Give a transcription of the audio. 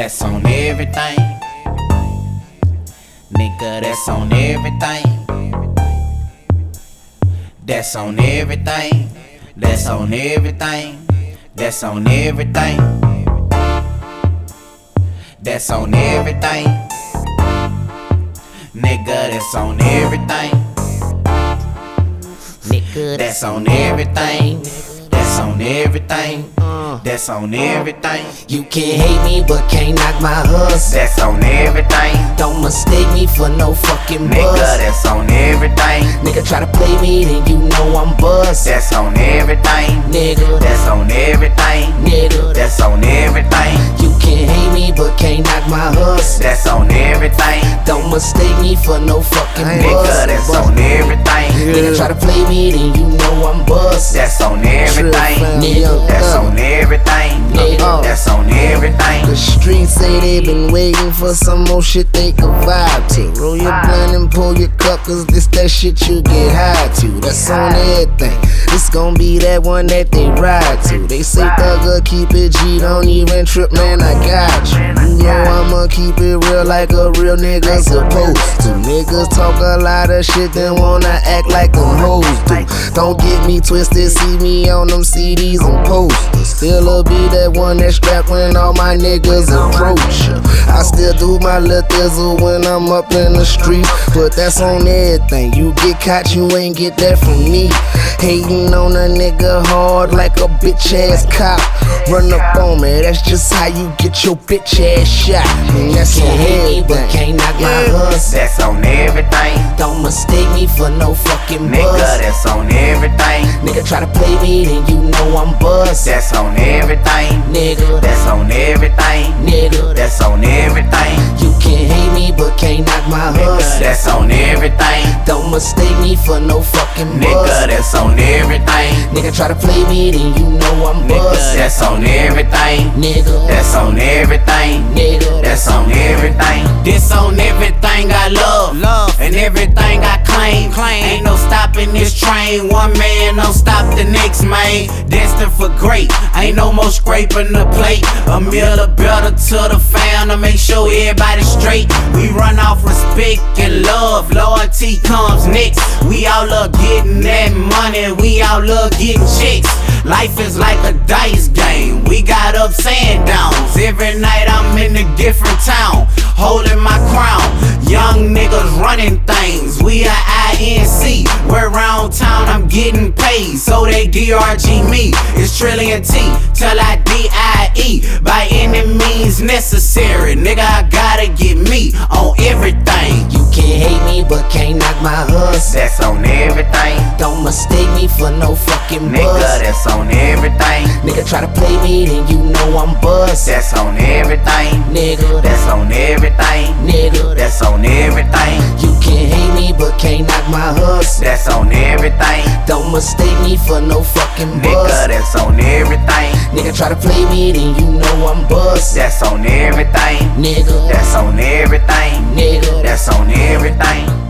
That's on everything. Nigga, that's on everything. That's on everything. That's on everything. That's on everything. That's on everything. Nigga, that's on everything. Nigga, that's on everything. That's on everything. That's on everything. You can't hate me but can't knock my hustle. That's on everything. Don't mistake me for no fucking buzz. Nigga, that's on everything. Nigga try to play me, then you know I'm buzz. That's on everything. Nigga, That's on everything. nigga, That's on everything. you can't hate me but can't knock my hustle. That's on everything. Don't mistake me for no fucking buzz. Nigga, that's on everything. Nigga try to play me, then you know I'm buzz. That's on everything. Nigga, That's on everything. Nigga. That's on everything. The streets say they been waiting for some more shit they can vibe to. Roll your blunt and pull your cup, cause this that shit you get high to. That's on everything. This gon' be that one that they ride to. They say thugger, keep it G, don't even trip, man, I got you. You know I'ma keep it real like a real nigga supposed to. Niggas talk a lot of shit, then wanna act like them hoes do. Don't get me twisted, see me on them CDs and posters. Still'll be that one that strap when all my niggas approach ya. I still do my little thizzle when I'm up in the street, but that's on everything. You get caught, you ain't get that from me. Hating on a nigga hard like a bitch ass cop. Run up on me, that's just how you get your bitch ass shot. And that's on everything. Can't knock my hustle. That's on everything. Don't mistake me for no fucking Nigga, buzz. that's on everything. Nigga try to play me, then you know I'm buzz. That's on everything. Nigga, That's on everything. nigga, That's on everything. you can't hate me but can't knock my hustle. That's on everything. Don't mistake me for no fucking Nigga, buzz. that's on everything. Nigga try to play me, then you know I'm Nigga, buzz. that's on everything. Nigga, That's on everything. nigga, That's on everything. This on everything I love. And everything I claim. Ain't no stopping this train. One man don't stop the next man. Destined for great. Ain't no more scraping the plate. A meal or better to the fam to make sure everybody's straight. We run off respect and love. Loyalty comes next. We all love getting that money. We all love getting chicks. Life is like a dice game. We got ups and downs. Every night I'm in a different town, holding my crown. Young niggas running things. We are INC. We're around town, I'm getting paid, so they DRG me. It's Trillion T till I DIE. By any means necessary. Nigga, I gotta get me on everything. you can't hate me but can't knock my hustle. That's on everything. Don't mistake me for no fucking Nigga, buzz. that's on everything. Nigga try to play me, then you know I'm buzz. That's on everything. Nigga, That's on everything. nigga, That's on everything. you can't hate me but can't knock my hustle. That's on everything. Don't mistake me for no fucking buzz. Nigga, that's on everything. Nigga try to play me, then you know I'm buzz. That's on everything. Nigga, That's on everything. nigga, That's on everything.